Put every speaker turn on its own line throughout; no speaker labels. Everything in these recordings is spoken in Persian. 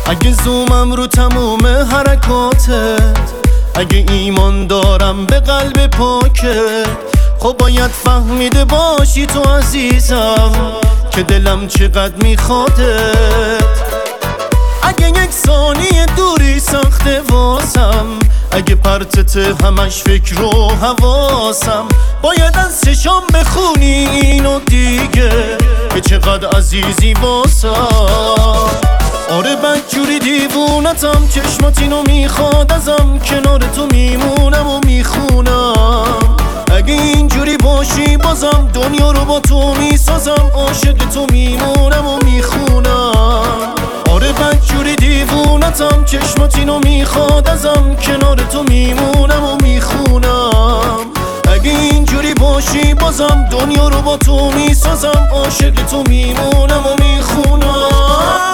اگه زومم رو تموم حرکاتت، اگه ایمان دارم به قلب پاکت، خب باید فهمیده باشی تو عزیزم که دلم چقدر میخوادت. اگه یک ثانیه دوری سخته واسم، اگه پرتت همش فکر و حواسم، باید از چشام بخونی اینو دیگه که چقدر عزیزی واسم. آره بدجوری دیوونتم، چشمات اینو میخواد ازم، کنار تو میمونم و میخونم. اگه اینجوری باشی بازم دنیا رو با تو میسازم، عاشق تو میمونم و میخونم. آره بدجوری دیوونتم، چشمات اینو میخواد ازم، کنار تو میمونم و میخونم. اگه اینجوری باشی بازم دنیا رو با تو میسازم، عاشق تو میمونم و میخونم.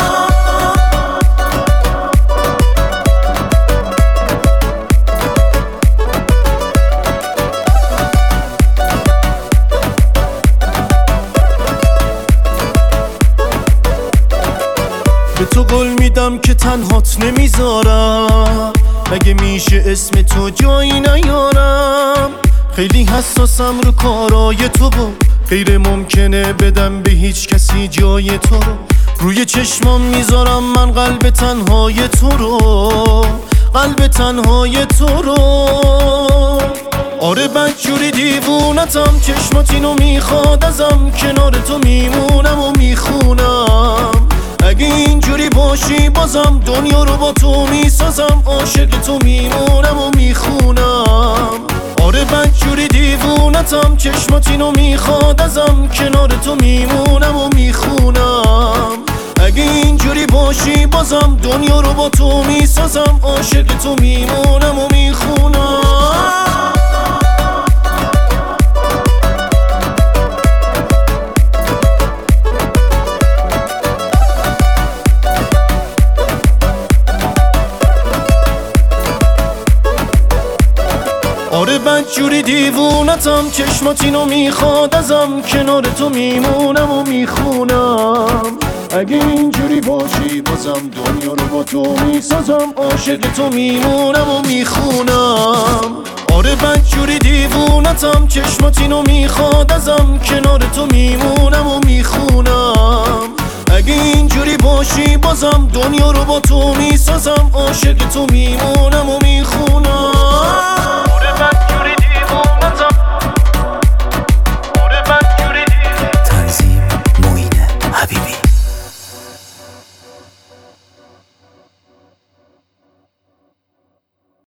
به تو قول میدم که تنهات نمیذارم، مگه میشه اسم تو جایی نیارم. خیلی حساسم رو کارای تو و غیر ممکنه بدم به هیچ کسی جای تو رو. روی چشمام میذارم من قلب تنهای تو رو، قلب تنهای تو رو. آره بدجوری دیوونتم، چشمات اینو میخواد ازم، کنار تو میمونم و میخونم. اگه اینجوری باشی بازم دنیا رو با تو میسازم، عاشق تو میمونم و میخونم. آره بدجوری دیوونتم، چشمات اینو میخواد ازم، کنار تو میمونم و میخونم. اگه اینجوری باشی بازم دنیا رو با تو میسازم، عاشق تو میمونم و میخونم. آره بدجوری دیوونتم، چشمات اینو میخواد ازم، کنار تو میمونم و میخونم. اگه اینجوری باشی بازم دنیا رو با تو میسازم، عاشق تو میمونم و میخونم. آره بدجوری دیوونتم، چشمات اینو میخواد ازم، کنار تو میمونم و میخونم. اگه اینجوری باشی بازم دنیا رو با تو میسازم، عاشق تو میمونم و میخونم.